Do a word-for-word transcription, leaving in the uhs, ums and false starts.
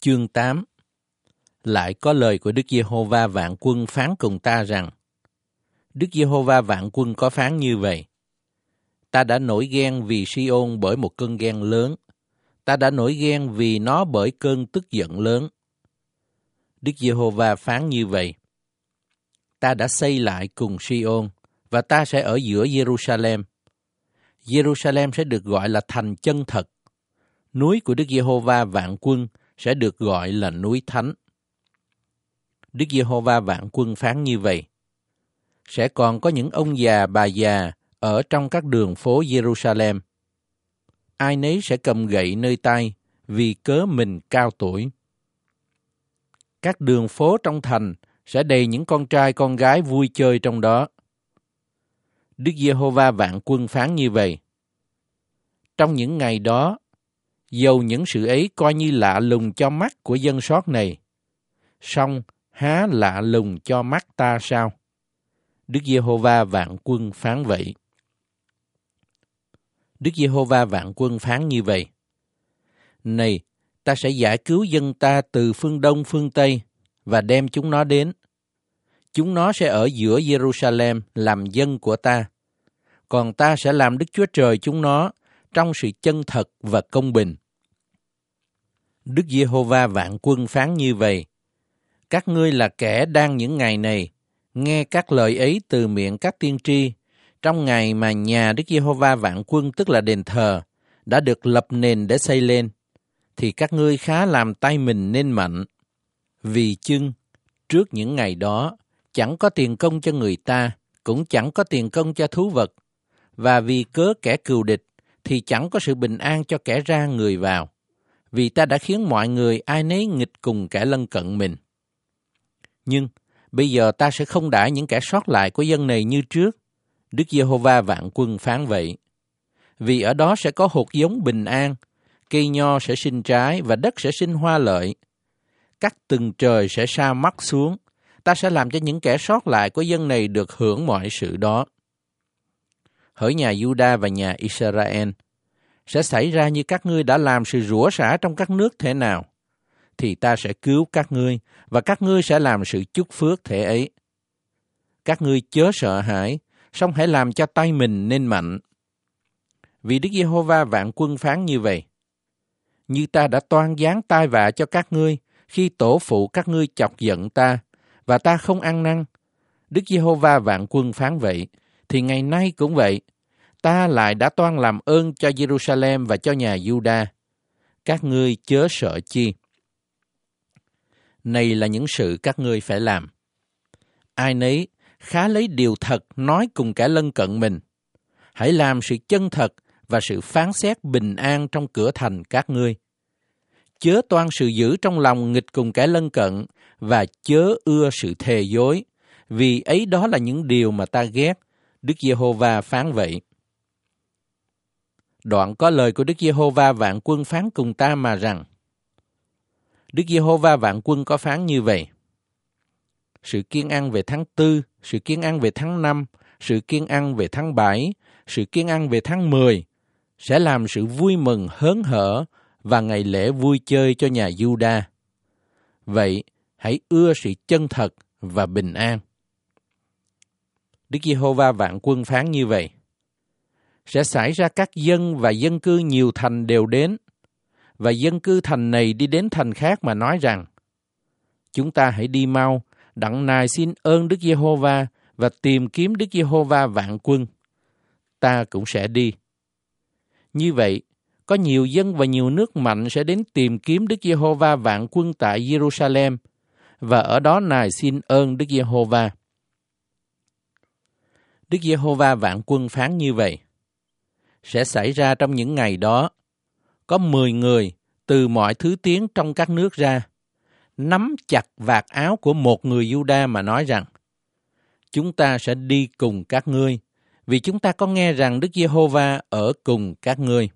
Chương tám. Lại có lời của Đức Giê-hô-va vạn quân phán cùng ta rằng: Đức Giê-hô-va vạn quân có phán như vậy: Ta đã nổi ghen vì Si-ôn bởi một cơn ghen lớn. Ta đã nổi ghen vì nó bởi cơn tức giận lớn. Đức Giê-hô-va phán như vậy: Ta đã xây lại cùng Si-ôn, và ta sẽ ở giữa Giê-ru-sa-lem. Giê-ru-sa-lem sẽ được gọi là thành chân thật. Núi của Đức Giê-hô-va vạn quân sẽ được gọi là núi thánh. Đức Giê-hô-va vạn quân phán như vậy: Sẽ còn có những ông già bà già ở trong các đường phố Giê-ru-sa-lem. Ai nấy sẽ cầm gậy nơi tay vì cớ mình cao tuổi. Các đường phố trong thành sẽ đầy những con trai con gái vui chơi trong đó. Đức Giê-hô-va vạn quân phán như vậy: Trong những ngày đó, dầu những sự ấy coi như lạ lùng cho mắt của dân sót này, song há lạ lùng cho mắt ta sao? Đức Giê-hô-va vạn quân phán vậy. Đức Giê-hô-va vạn quân phán như vậy: Này, ta sẽ giải cứu dân ta từ phương Đông phương Tây và đem chúng nó đến. Chúng nó sẽ ở giữa Giê-ru-sa-lem làm dân của ta, còn ta sẽ làm Đức Chúa Trời chúng nó trong sự chân thật và công bình. Đức Giê-hô-va vạn quân phán như vậy: Các ngươi là kẻ đang những ngày này nghe các lời ấy từ miệng các tiên tri, trong ngày mà nhà Đức Giê-hô-va vạn quân, tức là đền thờ, đã được lập nền để xây lên, thì các ngươi khá làm tay mình nên mạnh. Vì chưng, trước những ngày đó, chẳng có tiền công cho người ta, cũng chẳng có tiền công cho thú vật, và vì cớ kẻ cừu địch, thì chẳng có sự bình an cho kẻ ra người vào, vì ta đã khiến mọi người ai nấy nghịch cùng kẻ lân cận mình. Nhưng bây giờ ta sẽ không đãi những kẻ sót lại của dân này như trước. Đức Giê-hô-va vạn quân phán vậy. Vì ở đó sẽ có hột giống bình an, cây nho sẽ sinh trái và đất sẽ sinh hoa lợi. Các tầng trời sẽ sa mắt xuống. Ta sẽ làm cho những kẻ sót lại của dân này được hưởng mọi sự đó. Hỡi nhà Giu-đa và nhà Israel, sẽ xảy ra như các ngươi đã làm sự rủa xả trong các nước thế nào, thì ta sẽ cứu các ngươi, và các ngươi sẽ làm sự chúc phước thể ấy. Các ngươi chớ sợ hãi, song hãy làm cho tay mình nên mạnh. Vì Đức Giê-hô-va vạn quân phán như vậy: Như ta đã toan giáng tai vạ cho các ngươi, khi tổ phụ các ngươi chọc giận ta, và ta không ăn năn. Đức Giê-hô-va vạn quân phán vậy, thì ngày nay cũng vậy. Ta lại đã toan làm ơn cho Giê-ru-sa-lem và cho nhà Giu-đa. Các ngươi chớ sợ chi. Này là những sự các ngươi phải làm. Ai nấy khá lấy điều thật nói cùng kẻ lân cận mình. Hãy làm sự chân thật và sự phán xét bình an trong cửa thành các ngươi. Chớ toan sự dữ trong lòng nghịch cùng kẻ lân cận, và chớ ưa sự thề dối, vì ấy đó là những điều mà ta ghét. Đức Giê-hô-va phán vậy. Đoạn có lời của Đức Giê-hô-va vạn quân phán cùng ta mà rằng: Đức Giê-hô-va vạn quân có phán như vậy: Sự kiên ăn về tháng tư, sự kiên ăn về tháng năm, sự kiên ăn về tháng bảy, sự kiên ăn về tháng mười, sẽ làm sự vui mừng hớn hở và ngày lễ vui chơi cho nhà Giu-đa. Vậy, hãy ưa sự chân thật và bình an. Đức Giê-hô-va vạn quân phán như vậy: Sẽ xảy ra các dân và dân cư nhiều thành đều đến, và dân cư thành này đi đến thành khác mà nói rằng: Chúng ta hãy đi mau, đặng nài xin ơn Đức Giê-hô-va và tìm kiếm Đức Giê-hô-va vạn quân. Ta cũng sẽ đi. Như vậy, có nhiều dân và nhiều nước mạnh sẽ đến tìm kiếm Đức Giê-hô-va vạn quân tại Giê-ru-sa-lem, và ở đó nài xin ơn Đức Giê-hô-va. Đức Giê-hô-va vạn quân phán như vậy: Sẽ xảy ra trong những ngày đó, có mười người từ mọi thứ tiếng trong các nước ra, nắm chặt vạt áo của một người Giu-đa mà nói rằng: Chúng ta sẽ đi cùng các ngươi, vì chúng ta có nghe rằng Đức Giê-hô-va ở cùng các ngươi.